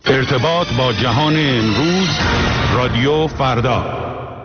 ارتباط با جهان امروز، رادیو فردا.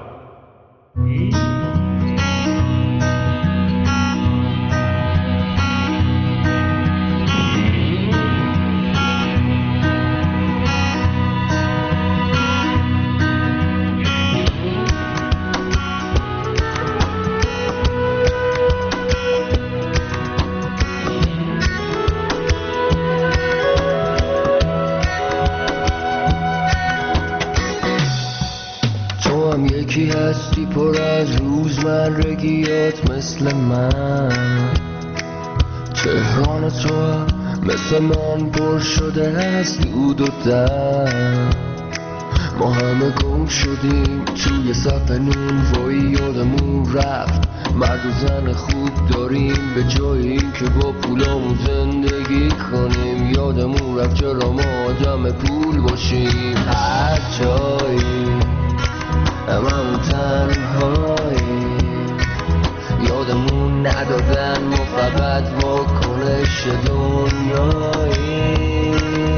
هستی پر از روزمرگیات مثل من، تهران تو مثل من پر شده از دود و دم. ما همه گم شدیم توی صف نون، وای یادمون رفت مرد و زن خوب داریم به جای این که با پولامون زندگی کنیم. یادمون رفت چرا ما آدم پول باشیم، هر جایی هممون تنهایی. یادمون ندادن ما فقط واکنش دنیایی.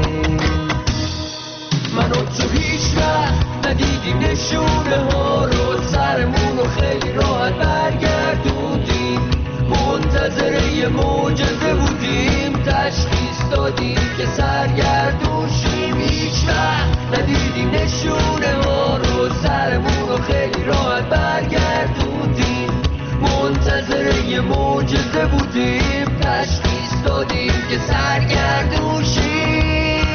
من و تو هیچ وقت ندیدیم نشونه ها رو، سرمون رو خیلی راحت برگردوندیم. منتظر یه معجزه بودیم، تشخیص دادیم که سرگردون شیم. هیچ وقت ندیدیم نشونه ها رو، سرمون رو خیلی راحت برگردوندیم. منتظر یه معجزه بودیم، تشخیص دادیم که سرگردون شیم.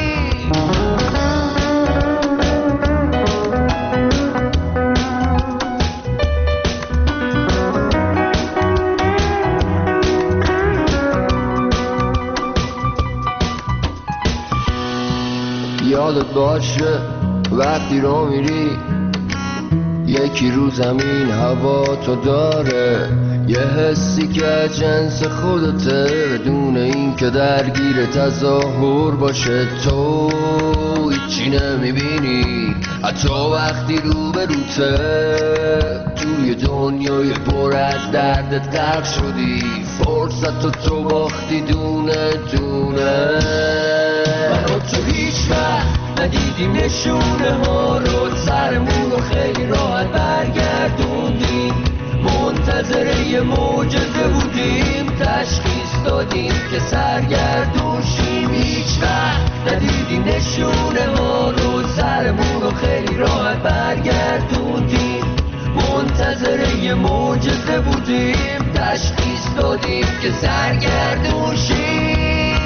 یادت باشه وقتی رو میری یکی رو زمین هوا تو داره، یه حسی که جنس خودته بدون این که درگیر تظاهر باشه. تو هیچی نمیبینی حتی وقتی رو به روته، توی دنیای پر از دردت غرق شدی، فرصت تو باختی دونه دونه. من و تو هیچ وقت ندیدیم نشونه ها رو، سرمون رو خیلی راحت برگردوندیم. منتظر یه معجزه بودیم، تشخیص دادیم که سرگردون شیم. هیچ وقت ندیدیم نشونه ها رو، سرمون رو خیلی راحت برگردوندیم. منتظر یه معجزه بودیم، تشخیص دادیم که سرگردون شیم.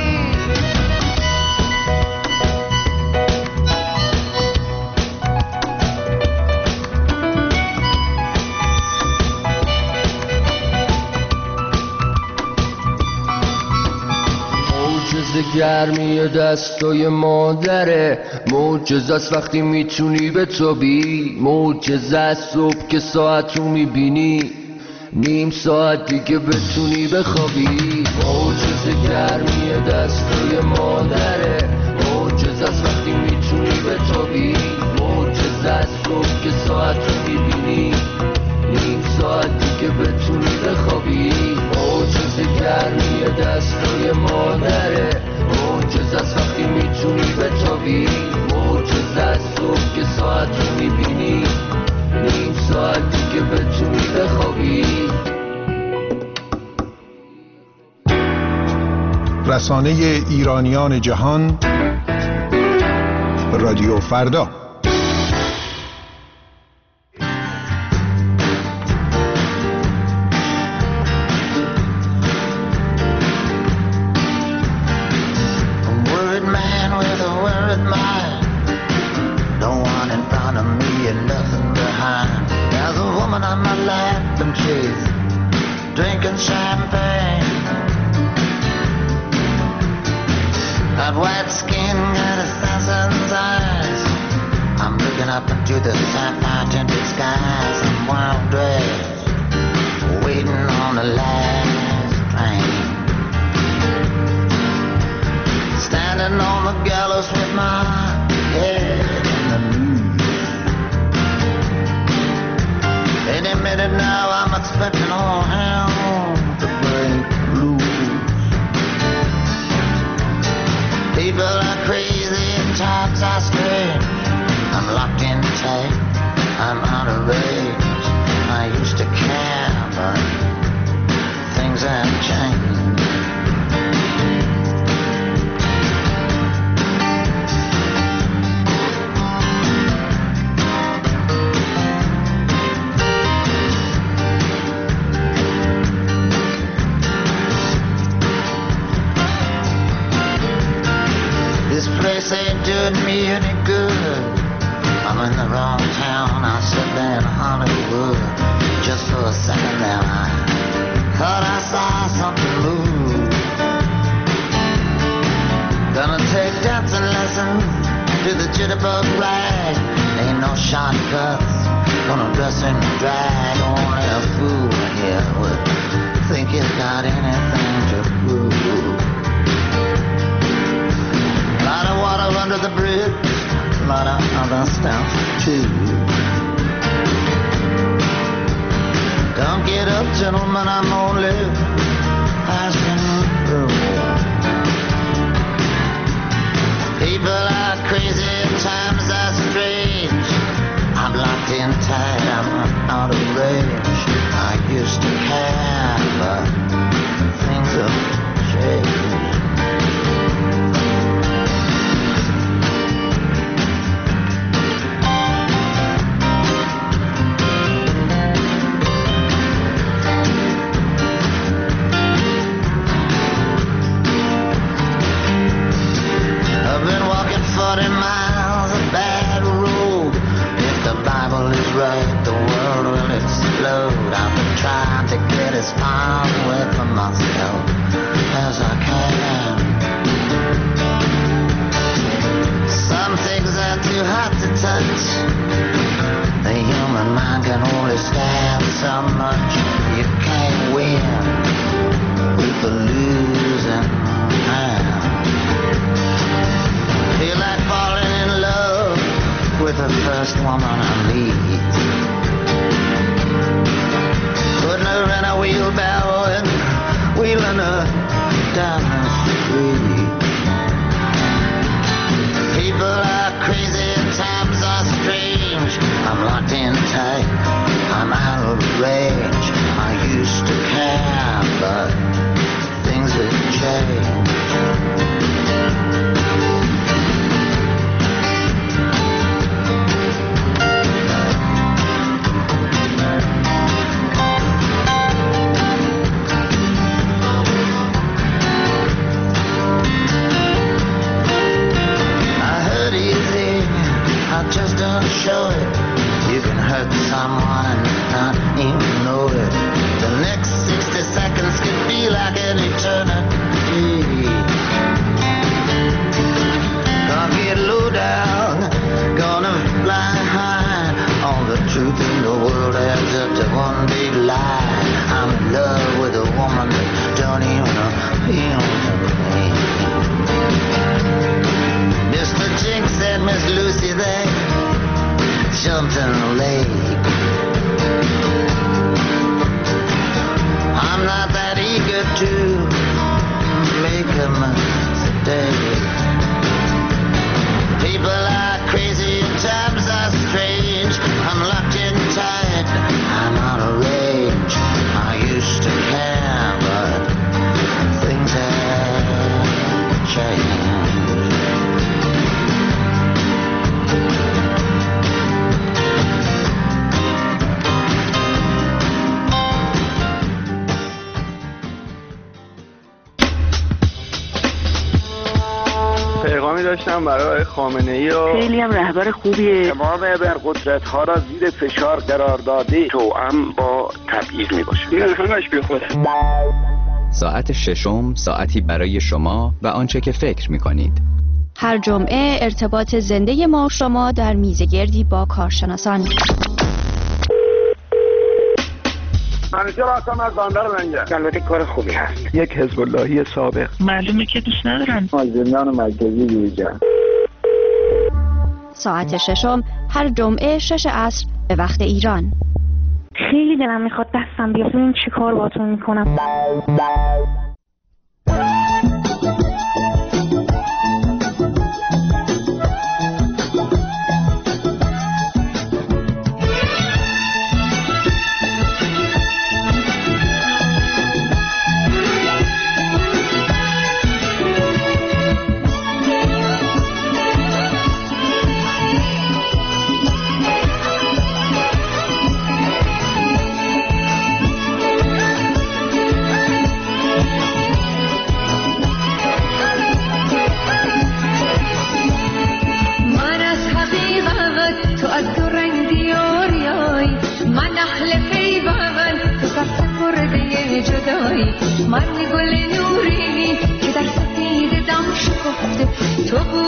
گرمی دستای مادره، معجزه است وقتی میتونی بتابی. معجزه است صبح که ساعت رو میبینی، نیم ساعت دیگه بتونی بخوابی. معجزه گرمی دستای مادره، معجزه است وقتی میتونی بتابی. معجزه است صبح که ساعت رو میبینی، نیم ساعت دیگه بتونی بخوابی. معجزه گرمی دستای مادره، معجزه است وقتی میتونی بتابی. معجزه است صبح که ساعت رو میبینی، نیم ساعت دیگه بتونی بخوابی. رسانه ایرانیان جهان، رادیو فردا. Drinking champagne, that white skin got assassin's eyes. I'm looking up into the sapphire tinted skies. I'm well dressed, waiting on the last train. Standing on the gallows with my head in the news. Any minute now I'm expecting all hell to break loose. People are crazy times are strange. I'm locked in tight, I'm out of range. I used to care, but things have changed. This place ain't doing me any good. I'm in the wrong town, I sit there in Hollywood. Just for a second there I thought I saw something move. Gonna take dancing lessons to the jitterbug rag. Ain't no shortcuts, gonna dress in drag. Only a fool here would think he's got anything to prove. Lot of water under the bridge, lot of other stuff too. Don't get up, gentlemen, I'm only passing through. People are crazy, times are strange. I'm locked in tight, I'm out of range. I used to care, but things have changed. Right, the world will explode. I've been trying to get as far away from myself as I can. Some things are too hot to touch. The human mind can only stand so much. You can't win with the losing hand. Feel like falling in love with the first woman I meet. Putting her in a wheelbarrow and wheeling her down the street. People are crazy, times are strange. I'm locked in tight, I'm out of range. I used to care, but things have changed. Just don't show it. You can hurt someone and not even know it. The next 60 seconds could be like an eternity. Gonna get low down, gonna fly high. All the truth in the world adds up to one big lie. I'm in love with a woman that don't even appeal to me. Mr. Jinx and Miss Lucy, they jumped in the lake. I'm not that eager to make a mistake. People are crazy, times are strange. I'm locked in tight, I'm out of range. I used to care, but things have changed. پیغامی داشتم برای خامنه‌ای و خیلی هم رهبر خوبیه. امام ابرقدرت‌ها را زیر فشار قرار داده توأم با تبعیض میباشه. این همش بیخوده. ساعت ششم ساعتی برای شما و آنچه که فکر می‌کنید. هر جمعه ارتباط زنده ما و شما در میزگردی با کارشناسان. همیشه راستم از باندر منگه. البته کار خوبی هست. یک حزب اللهی سابق. معلومه که دوست ندارن. زندان مرکزی دیجا. ساعت ششم هر جمعه 6 عصر به وقت ایران. خیلی دلم میخواد دستم بیاد ببینم چی کار باهاتون میکنم.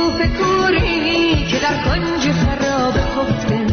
ظروف کوری که در کنج خراب خفته.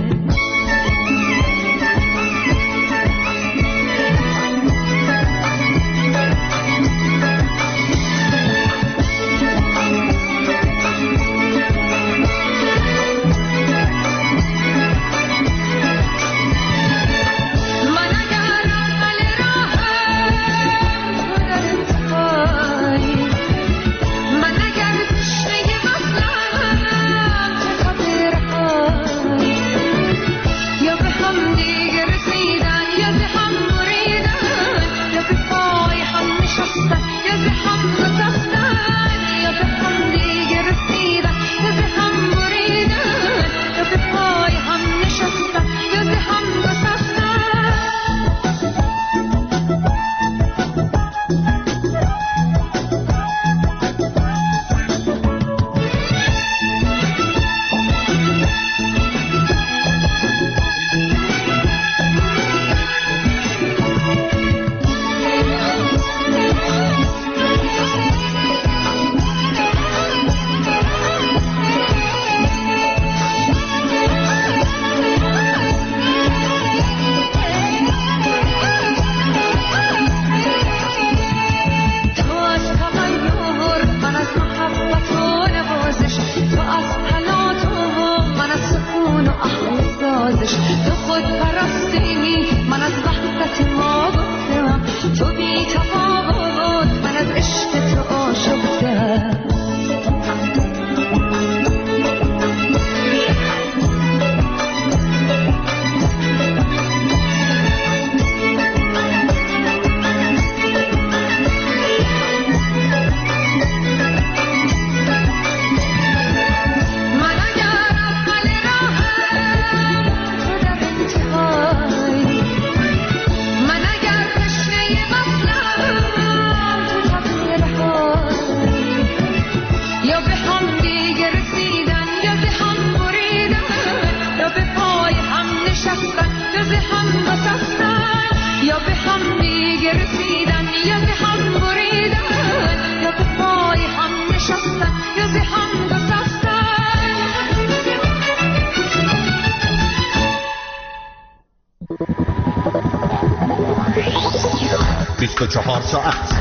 ساعت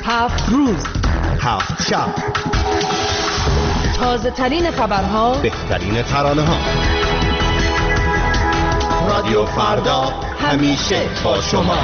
7 روز 7 شب، تازه ترین خبرها، بهترین ترانه ها. رادیو فردا همیشه با شما.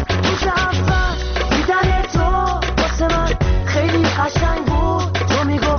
قشنگ بود تو میگو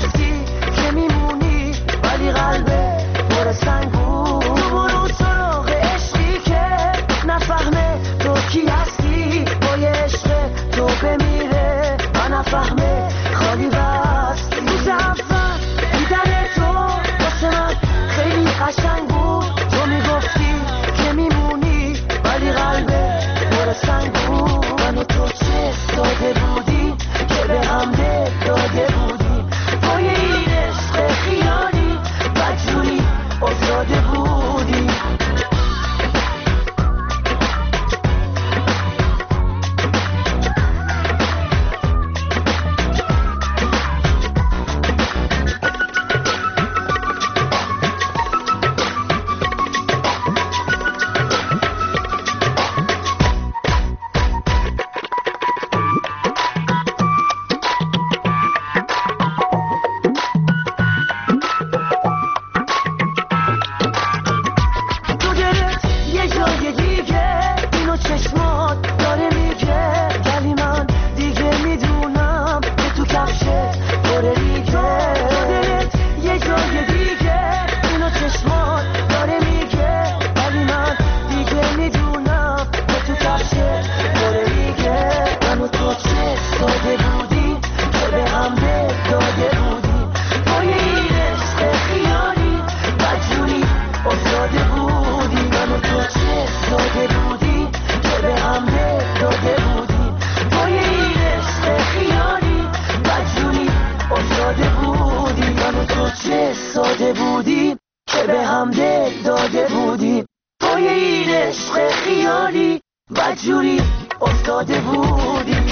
داری بدجوری افتاده بودی.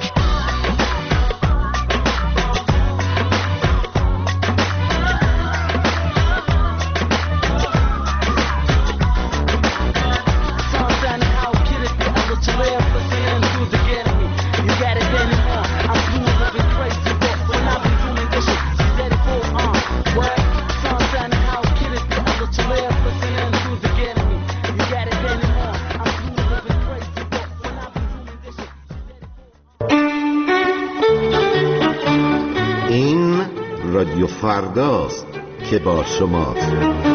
رادیو فرداست که با شماست.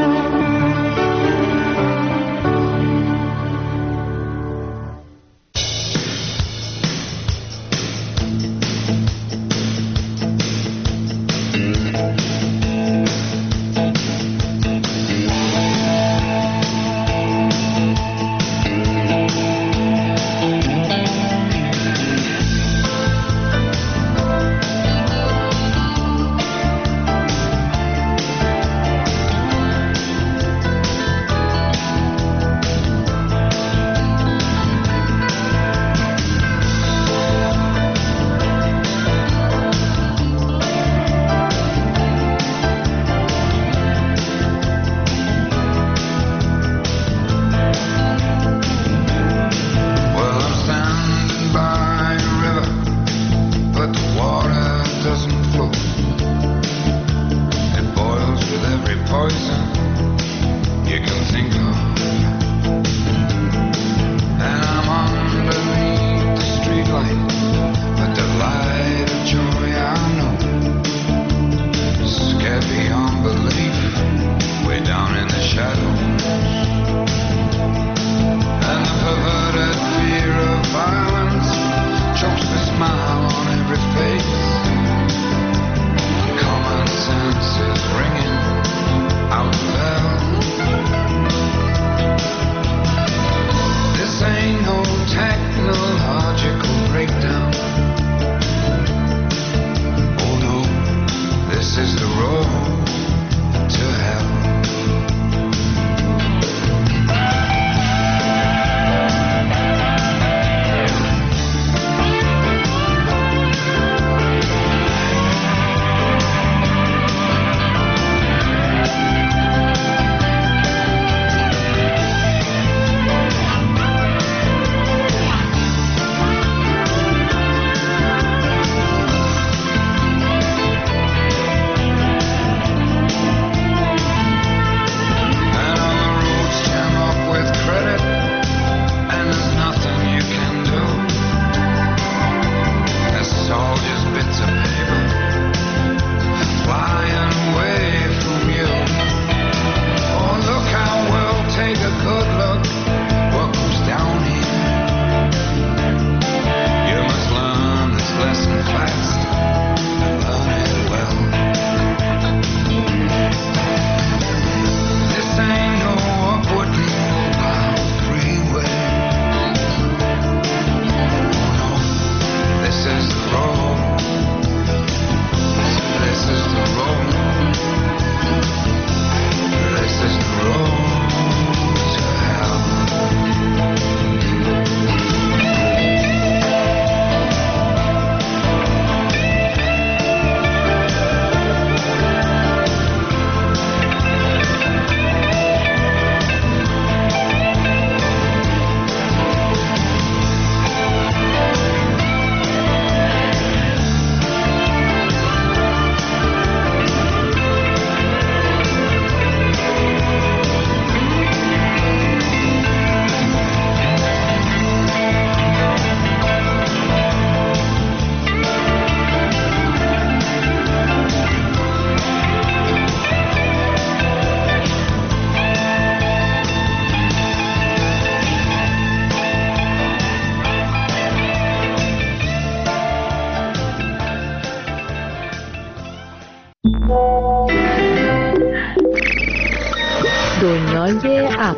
دنیای اپ.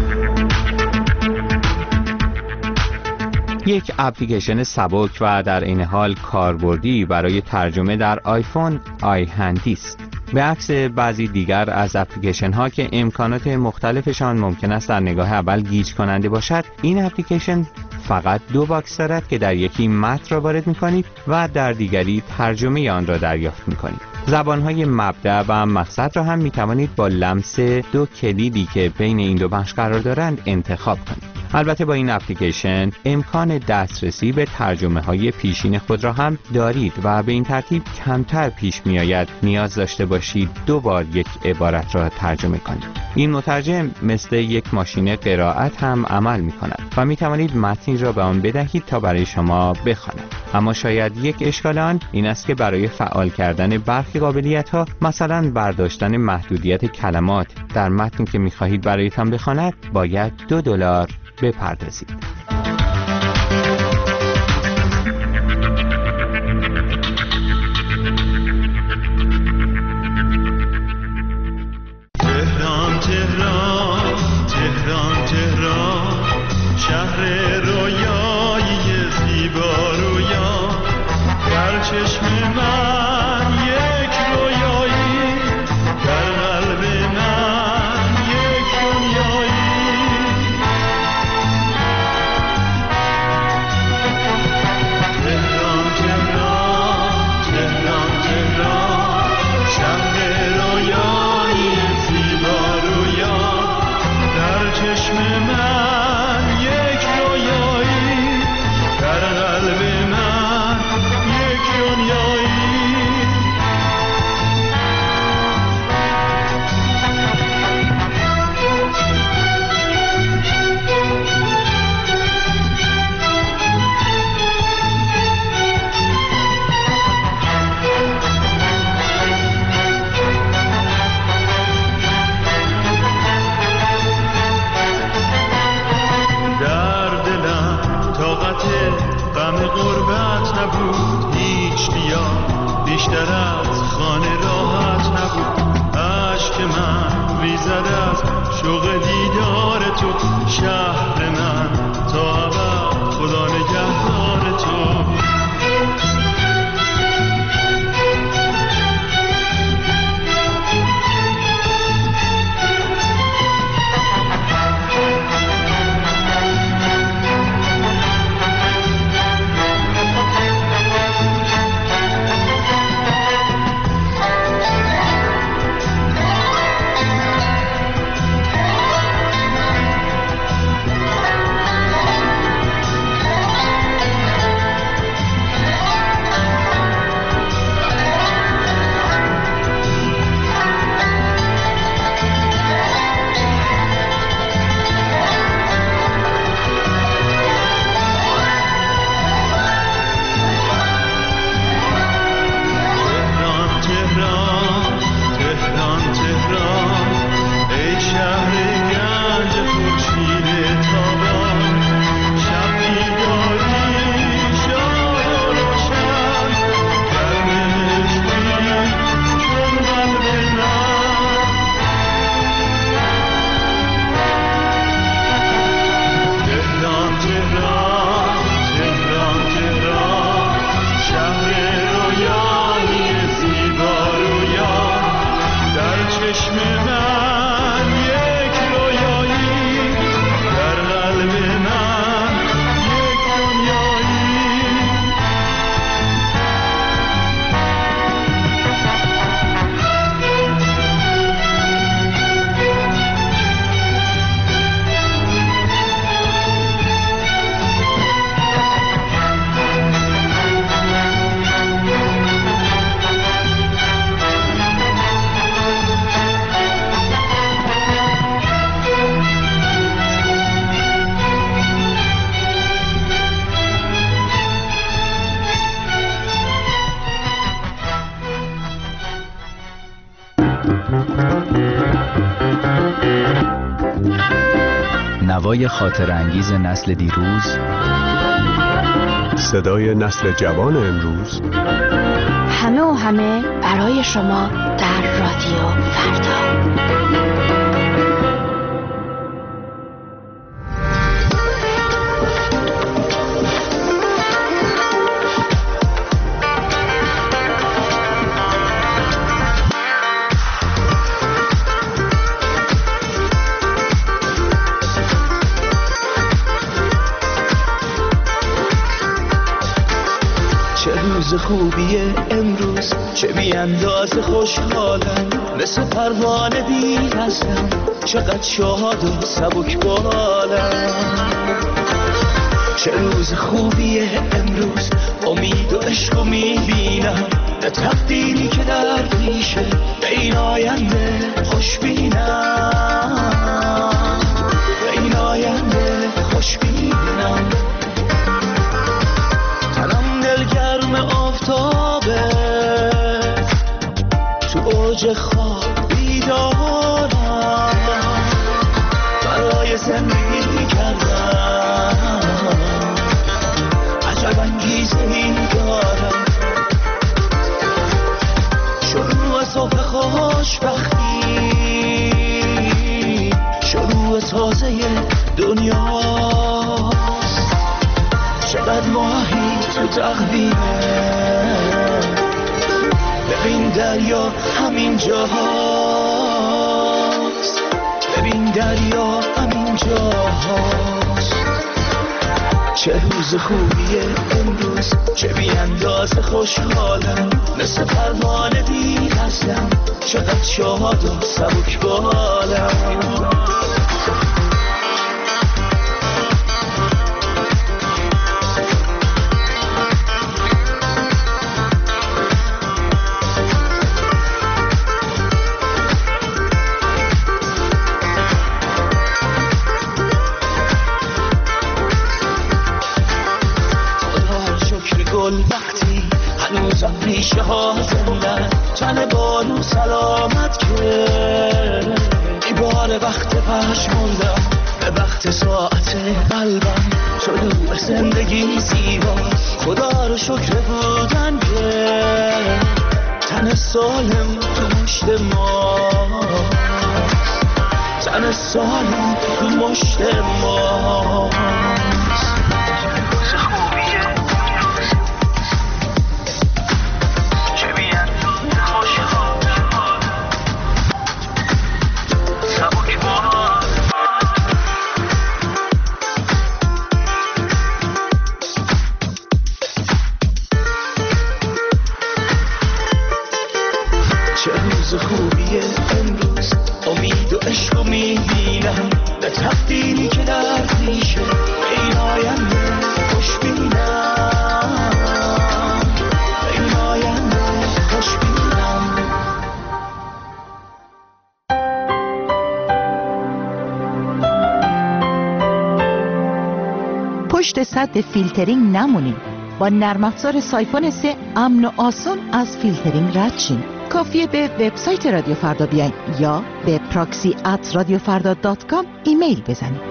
یک اپلیکیشن سبک و در این حال کاربردی برای ترجمه در آیفون آی هندی است. به عکس بعضی دیگر از اپلیکیشن ها که امکانات مختلفشان ممکن است در نگاه اول گیج کننده باشد، این اپلیکیشن فقط 2 باکس دارد که در یکی متن را وارد می‌کنید و در دیگری ترجمه آن را دریافت می‌کنید. زبان‌های مبدأ و مقصد را هم می‌توانید با لمس 2 کلیدی که بین این 2 بخش قرار دارند انتخاب کنید. البته با این اپلیکیشن امکان دسترسی به ترجمه‌های پیشین خود را هم دارید و به این ترتیب کمتر پیش می‌آید نیاز داشته باشید 2 بار یک عبارت را ترجمه کنید. این مترجم مثل یک ماشین قرائت هم عمل می‌کند و می‌توانید متنی را به آن بدهید تا برای شما بخواند. اما شاید یک اشکال آن این است که برای فعال کردن برخی قابلیت‌ها، مثلا برداشتن محدودیت کلمات در متنی که می‌خواهید برایتان بخواند، باید $2 بپردازید. تهران تهران تهران تهران، شهر رویایی زیبا رویا، در چشم من یک رویایی، در قلب من یک دنیایی. تهران تهران تهران تهران، شهر رویایی زیبا رویا، در چشم من یک رویایی، در قلب من یک دنیایی. در دلم طاقت غم غربت نبود، هیچ بیا بیشتر از خانه راحت نبود. عشق من ریزد از شوق دیدار تو، شهر من تا ابد خدا نگهدار تو. نوای خاطر انگیز نسل دیروز، صدای نسل جوان امروز، همه و همه برای شما در رادیو فردا. چه روز خوبیه امروز، چه بی اندازه خوشحالم، مثل پروانه بی وزنم، چقدر شاد و سبک بالم. چه روز خوبیه امروز، امید و عشق میبینم، نه تقدیری که در پیشه، به این آینده خوش بینم، به این آینده خوش بینم. تنم دلگرم آفتابه، تو اوج خواب بیدارم، برای زندگی کردم عجب انگیزه‌ای دارم. شروع صبح خوشبختی، شروع تازه دنیاست، چقدر ماهی تو تقویمه، ببین دریا همین جاست، ببین دریا همین جاست. چه روز خوبیه امروز، چه بی اندازه خوشحالم، مثل پروانه بی وزنم، چقدر شاد و سبک بالم. وقتی هنوزم ریشه ها زندن، تن بارو سلامت کرد، ای بار وقت پشمردم، به وقت ساعت قلبم، طلوع زندگی زیباست، خدا رو شکر بودن که تن سالم تو مشت ماست، تن سالم تو مشت ماست. پشت سد فیلترینگ نمونید. با نرم افزار سایفون 3 امن و آسان از فیلترینگ رد شین. کافیه به وبسایت رادیو فردا بیاین یا به proxy@radiofarda.com ایمیل بزنید.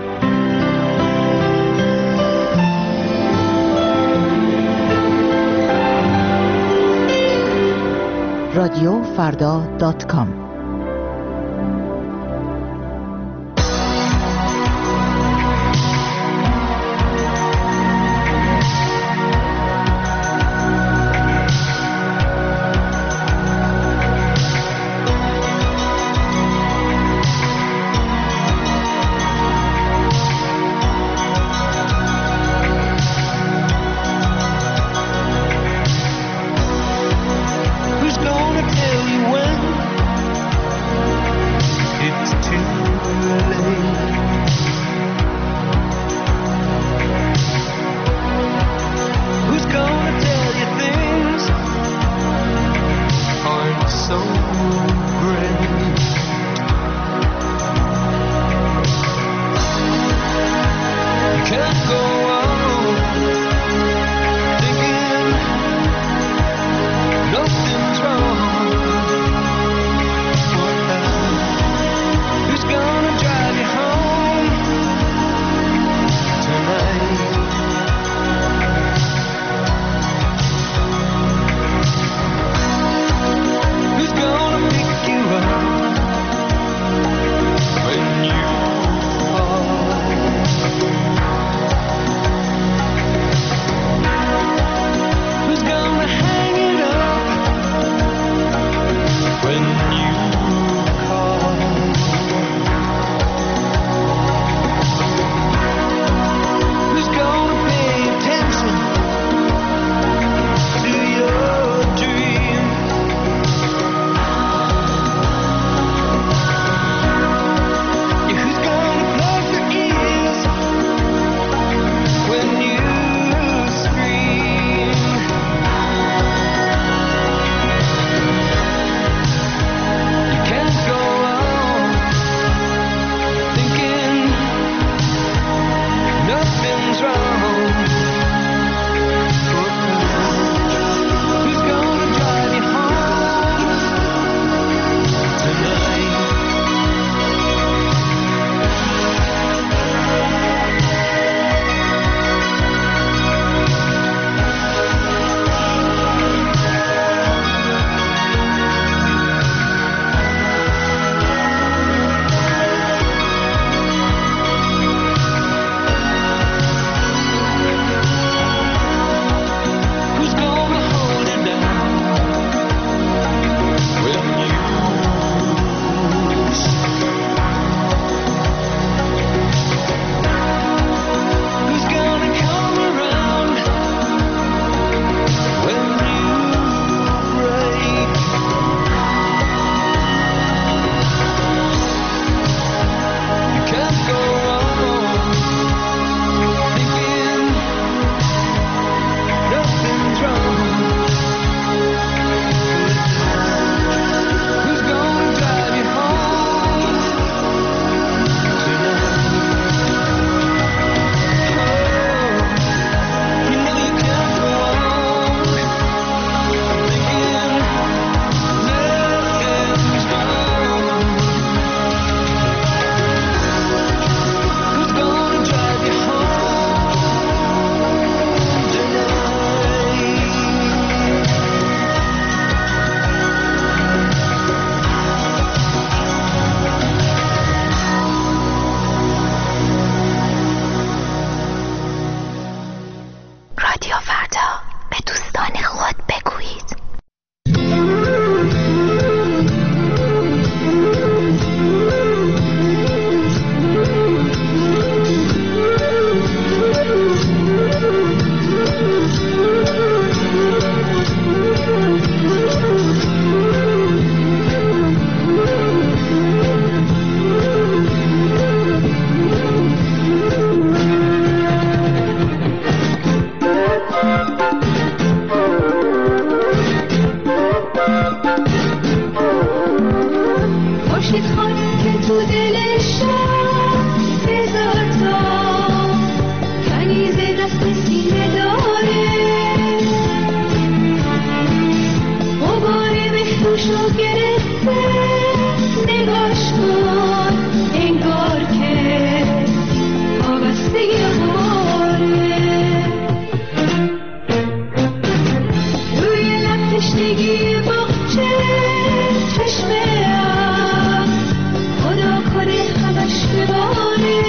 radiofarda.com دست سینه داره، غبار بهروشو گرفته، نگاش کن انگار که وابسته غباره. روی لب تشنگی باغچه چشمه‌ام خدا کنه همش بباره.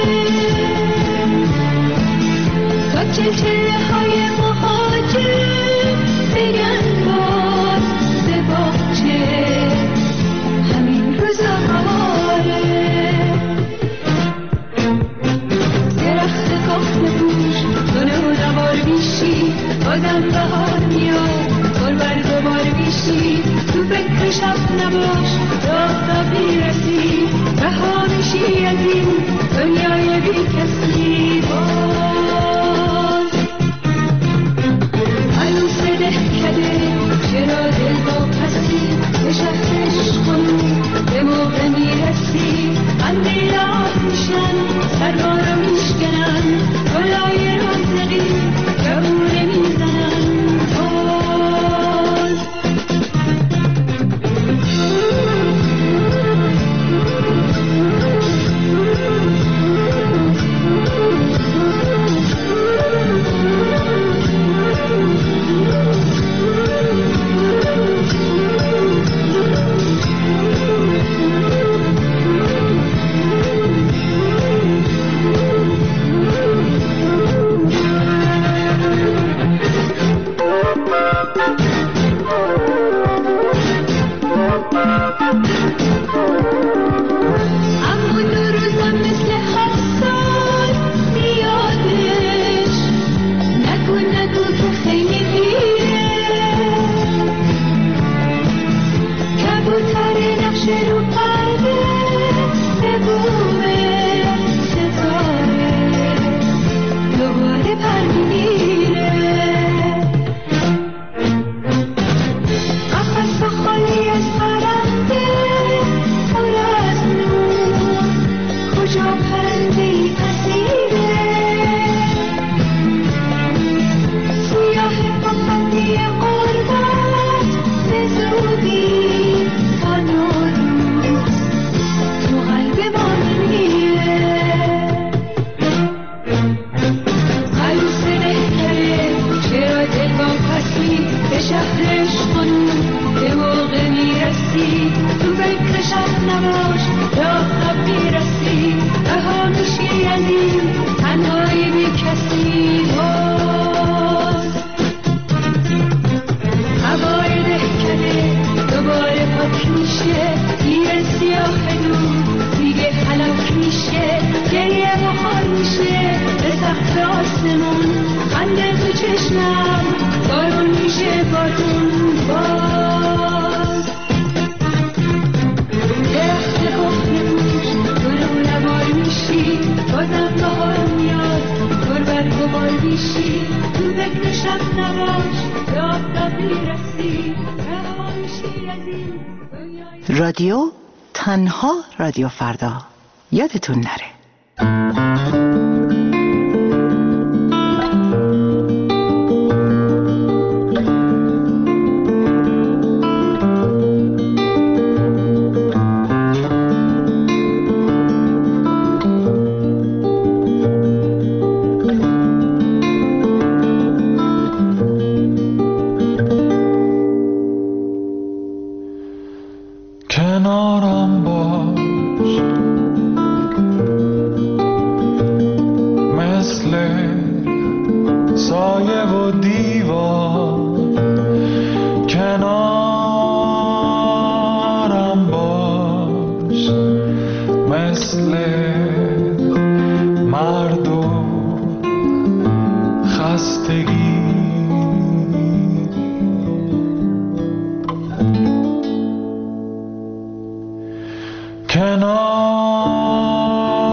چهره های مهاجر بگن باز به باغچه همین روزا باره. درخت کهنه پوش گل و نوار بیشی، بازم بهار میاد گل بر گبار بیشی. تو فکر شب نباش راه را میرسی، رها میشی از این دنیای بی کسی. چرا دل با پسی به شهرش کنی، به موقع میرسی اندیلات میشن سربارا میشکنن، گلای رازقی جوونه میزنن. رادیو تنها رادیو فردا، یادتون نره.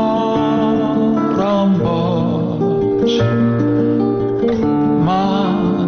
کنارم باش، من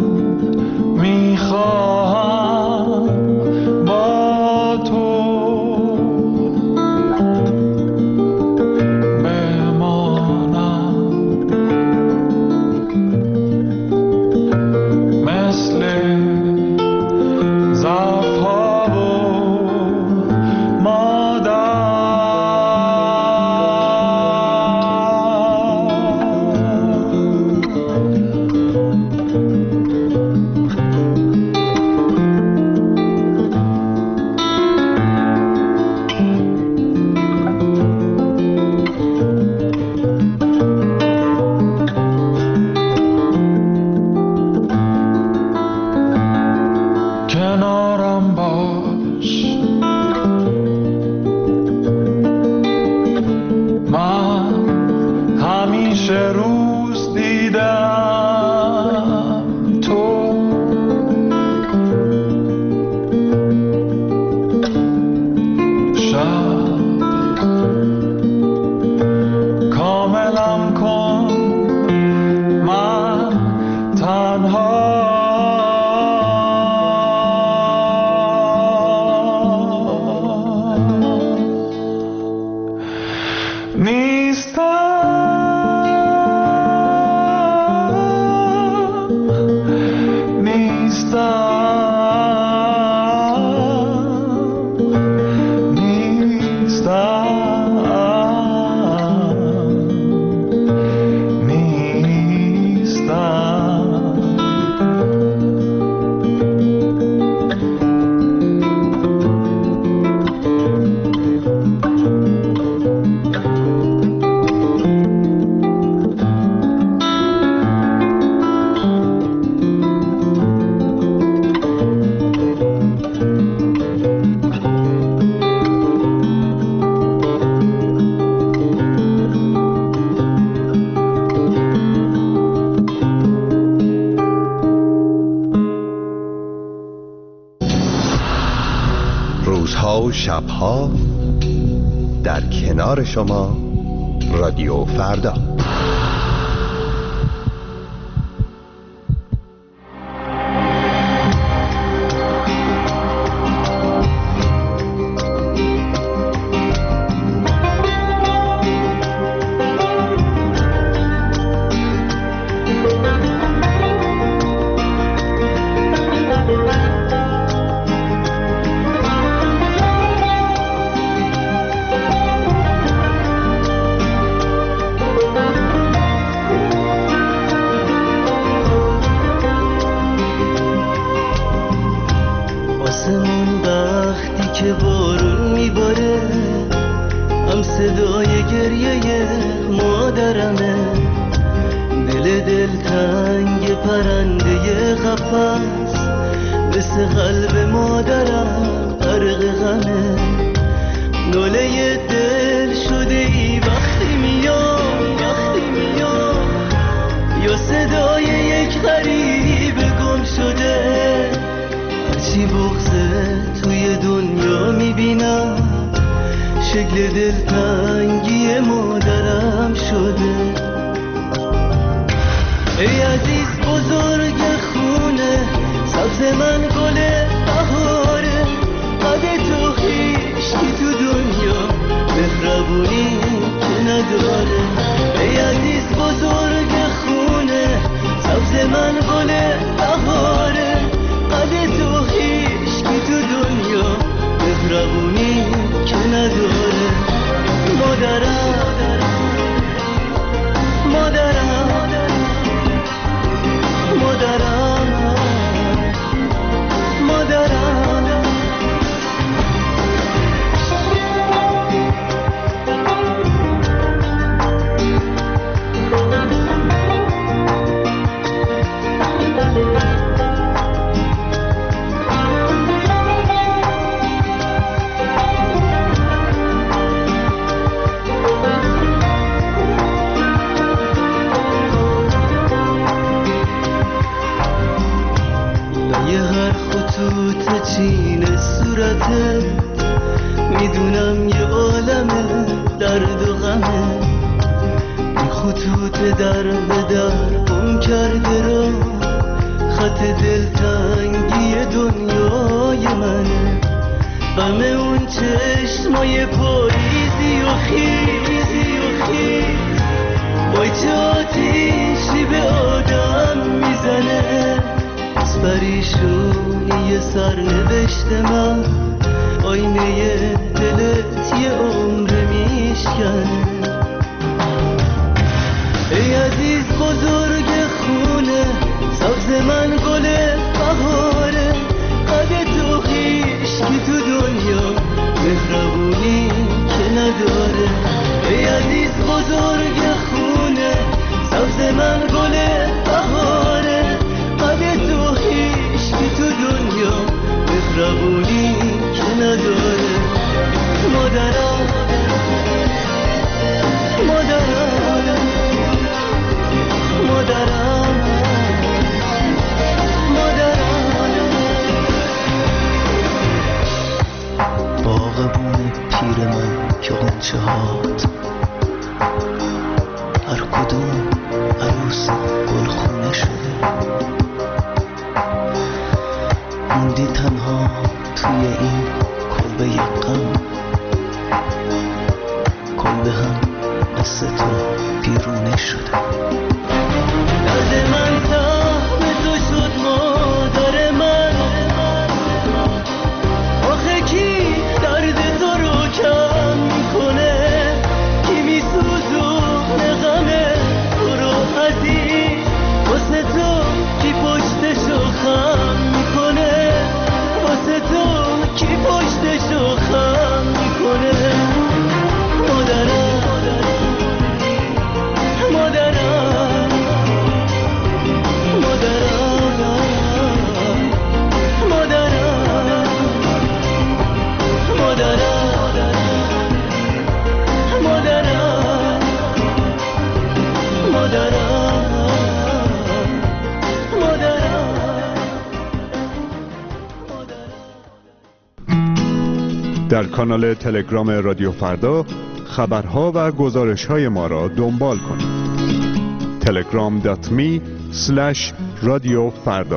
تنها روزها و شبها در کنار شما رادیو فردا. هر کدوم عروس گلخونه شده. در کانال تلگرام رادیو فردا خبرها و گزارش‌های ما را دنبال کنید. telegram.me/رادیو فردا.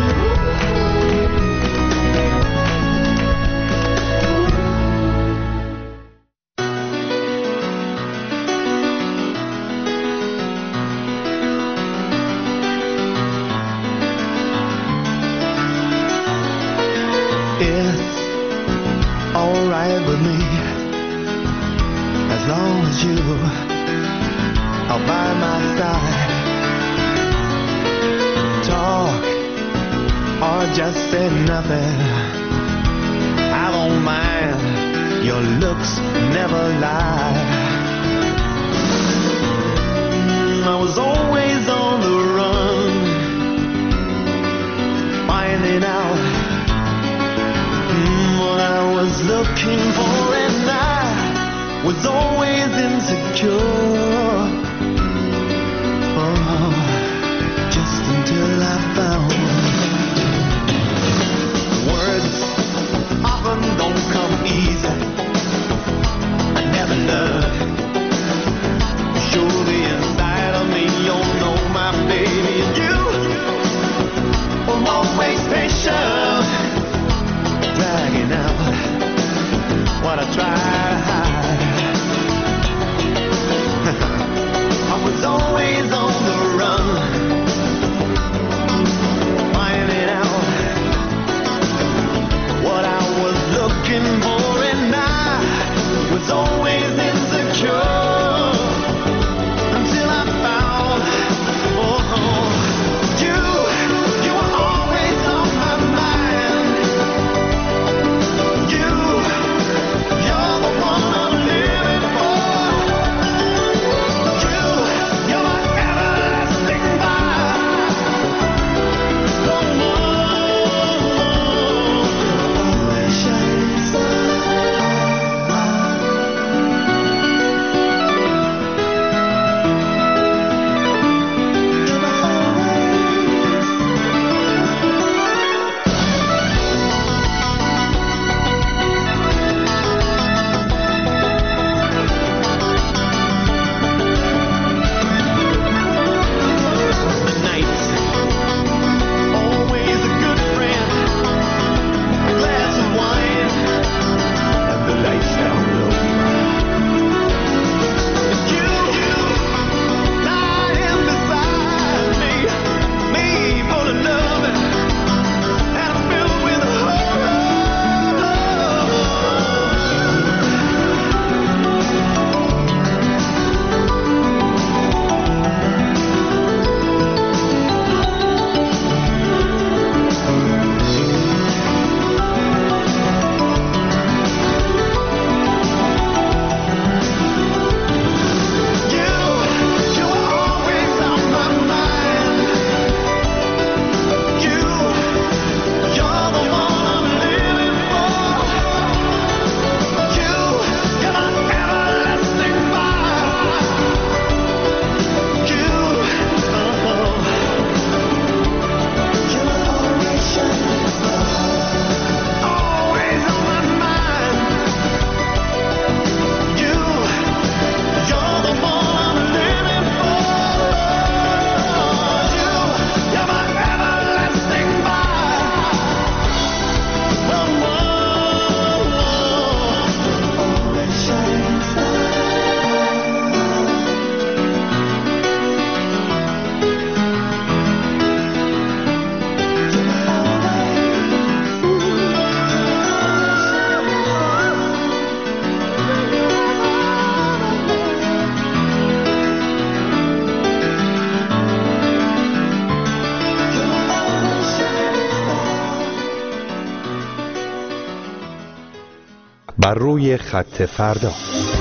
بر روی خط فردا.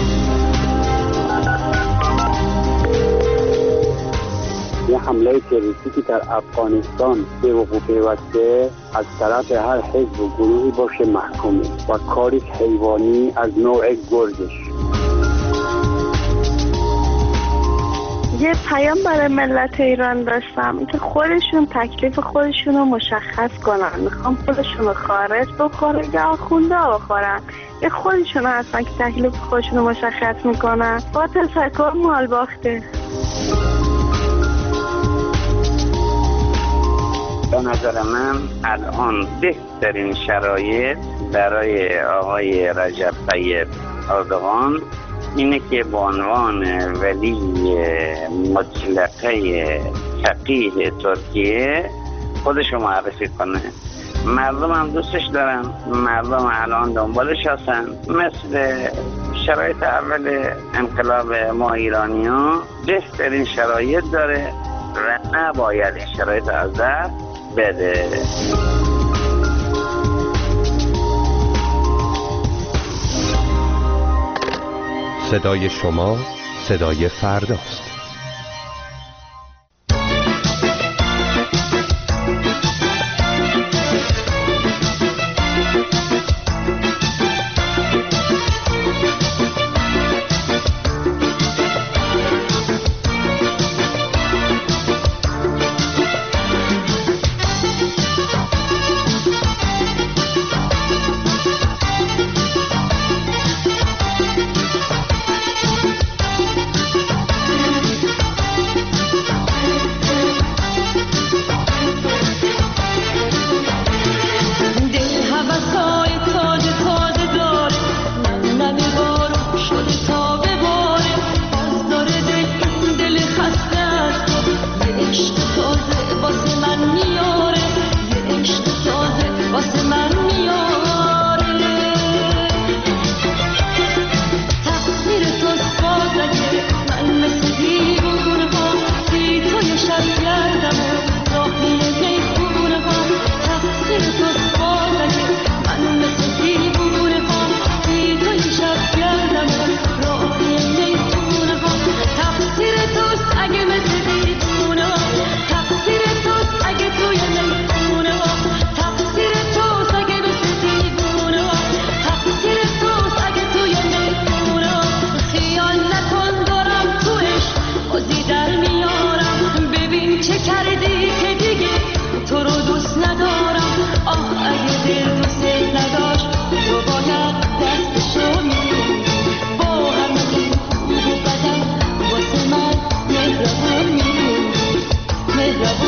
یه حمله تروریستی که در افغانستان به وقوع پیوسته از طرف هر حزب و گروهی باشه محکومه و کاری حیوانی از نوع گرگش. یه پیام برای ملت ایران داشتم که خودشون تکلیف خودشون رو مشخص کنن. میخوام خودشون رو خارج بخوره یا آخونده بخورن. یه خودشون هستن که تکلیف خودشون رو مشخص میکنن. با تشکر، مال باخته. به نظر من الان بهترین شرایط برای آقای رجب طیب اردوغان اینه که به عنوان ولی مطلقه فقیه ترکیه خودشو معرفی کنه. مردم هم دوستش دارن، مردم الان دنبالش هستن. مثل شرایط اول انقلاب ما ایرانی ها بهترین شرایط داره و نباید این شرایط از دست بده. صدای شما صدای فرداست. مهربون